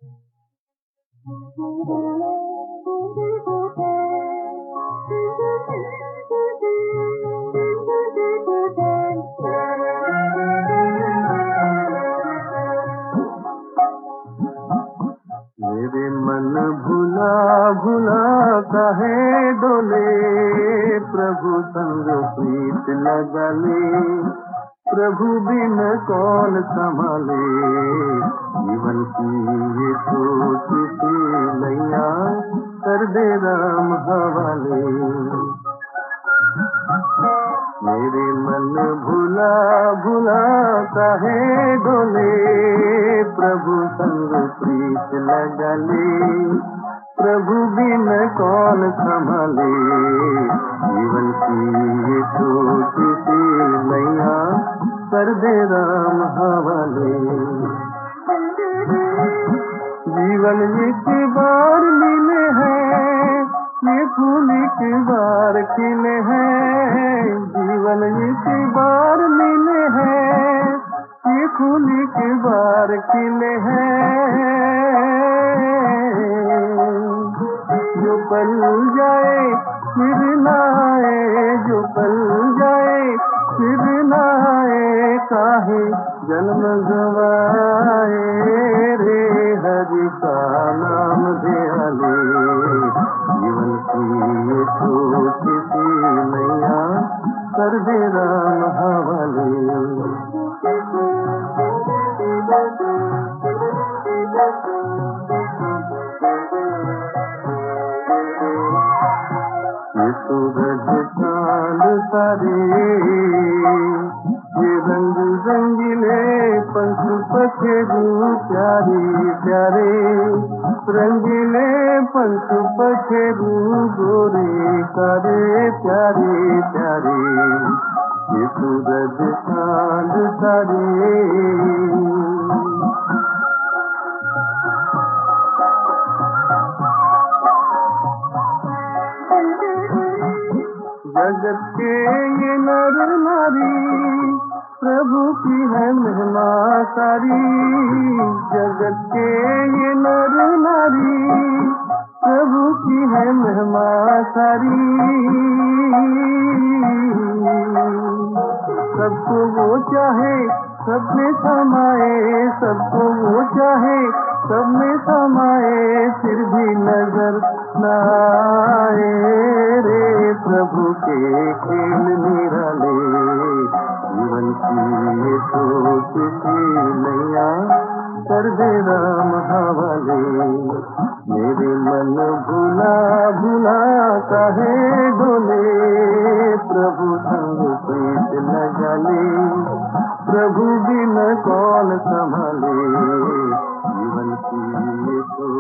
मेरे मन भुला भुला काहे डोले, प्रभु संग प्रीत लगा ले, प्रभु बिन कौन संभाले, जीवन की ये छोटी सी नैया कर दे राम हवाले। मेरे मन भुला भुला काहे डोले, प्रभु संग प्रीत लगा ले, प्रभु बिन कौन संभाले, जीवन की ये छोटी सी नैया कर दे राम हवाले। जीवन एक बार मिले हैं, ये फूल एक बार खिले हैं, जीवन एक बार मिले हैं, ये फूल एक बार खिले हैं। जो पल जाए फिर ना आए, जो पल जाए फिर ना आए, काहे जन्म गवाए रे, हरि का नाम ध्या ले, जीवन की ये छोटी सी नैया कर दे राम हवाले। ये सूरज चांद तारे, ये रंग रंगीले पंख पखेरू प्यारे प्यारे, रंगीले पंख पखेरू गोरे कारे प्यारे प्यारे, ये सूरज चांद तारे। जगत के ये नर नारी प्रभु की है महिमा सारी, जगत के ये नर नारी प्रभु की है महिमा सारी। सबको वो चाहे सब में समाए, सबको वो चाहे सब में समाए, फिर भी नजर न आए रे, प्रभु के खेल निराले, जीवन की ये छोटी सी नैया कर दे राम हवाले। मेरे मन भुला भुला काहे डोले, प्रभु संग प्रीत लगा ले, प्रभु बिन कौन संभाले, जीवन की ये